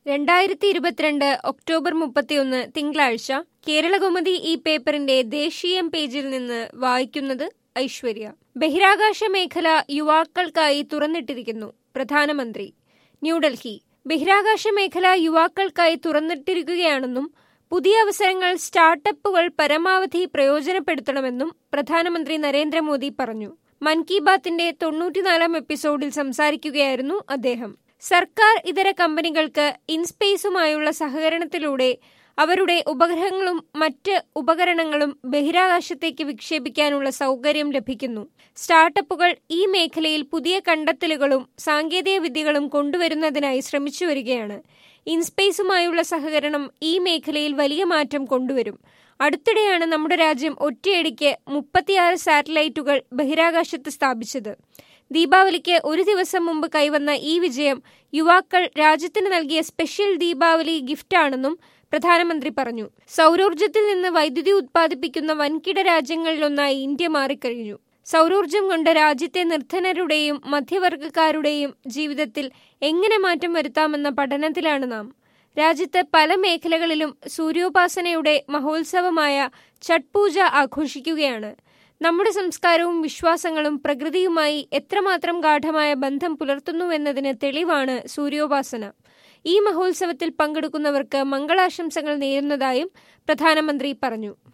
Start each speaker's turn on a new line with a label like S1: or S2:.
S1: 2022 October 31 തിങ്കളാഴ്ച കേരളകൗമുദി ഈ പേപ്പറിന്റെ ദേശീയം പേജിൽ നിന്ന് വായിക്കുന്നത് ഐശ്വര്യ. ബഹിരാകാശ മേഖല യുവാക്കൾക്കായി തുറന്നിട്ടിരിക്കുന്നു പ്രധാനമന്ത്രി. ന്യൂഡൽഹി. ബഹിരാകാശ മേഖല യുവാക്കൾക്കായി തുറന്നിട്ടിരിക്കുകയാണെന്നും പുതിയ അവസരങ്ങൾ സ്റ്റാർട്ടപ്പുകൾ പരമാവധി പ്രയോജനപ്പെടുത്തണമെന്നും പ്രധാനമന്ത്രി നരേന്ദ്രമോദി പറഞ്ഞു. മൻ കി ബാത്തിന്റെ 94ാം എപ്പിസോഡിൽ സംസാരിക്കുകയായിരുന്നു അദ്ദേഹം. സർക്കാർ ഇതര കമ്പനികൾക്ക് ഇൻസ്പേസുമായുള്ള സഹകരണത്തിലൂടെ അവരുടെ ഉപഗ്രഹങ്ങളും മറ്റ് ഉപകരണങ്ങളും ബഹിരാകാശത്തേക്ക് വിക്ഷേപിക്കാനുള്ള സൗകര്യം ലഭിക്കുന്നു. സ്റ്റാർട്ടപ്പുകൾ ഈ മേഖലയിൽ പുതിയ കണ്ടെത്തലുകളും സാങ്കേതിക വിദ്യകളും കൊണ്ടുവരുന്നതിനായി ശ്രമിച്ചുവരികയാണ്. ഇൻസ്പേസുമായുള്ള സഹകരണം ഈ മേഖലയിൽ വലിയ മാറ്റം കൊണ്ടുവരും. അടുത്തിടെയാണ് നമ്മുടെ രാജ്യം ഒറ്റയടിക്ക് 36 സാറ്റലൈറ്റുകൾ ബഹിരാകാശത്ത് സ്ഥാപിച്ചത്. ദീപാവലിക്ക് ഒരു ദിവസം മുമ്പ് കൈവന്ന ഈ വിജയം യുവാക്കൾ രാജ്യത്തിന് നൽകിയ സ്പെഷ്യൽ ദീപാവലി ഗിഫ്റ്റാണെന്നും പ്രധാനമന്ത്രി പറഞ്ഞു. സൗരോർജ്ജത്തിൽ നിന്ന് വൈദ്യുതി ഉത്പാദിപ്പിക്കുന്ന വൻകിട രാജ്യങ്ങളിലൊന്നായി ഇന്ത്യ മാറിക്കഴിഞ്ഞു. സൗരോർജ്ജം കൊണ്ട് രാജ്യത്തെ നിർധനരുടെയും മധ്യവർഗക്കാരുടെയും ജീവിതത്തിൽ എങ്ങനെ മാറ്റം വരുത്താമെന്ന പഠനത്തിലാണ് നാം. രാജ്യത്ത് പല മേഖലകളിലും സൂര്യോപാസനയുടെ മഹോത്സവമായ ഛഠ് പൂജ ആഘോഷിക്കുകയാണ്. നമ്മുടെ സംസ്കാരവും വിശ്വാസങ്ങളും പ്രകൃതിയുമായി എത്രമാത്രം ഗാഢമായ ബന്ധം പുലർത്തുന്നുവെന്നതിന് തെളിവാണ് സൂര്യോപാസന. ഈ മഹോത്സവത്തിൽ പങ്കെടുക്കുന്നവർക്ക് മംഗളാശംസകൾ നേരുന്നതായും പ്രധാനമന്ത്രി പറഞ്ഞു.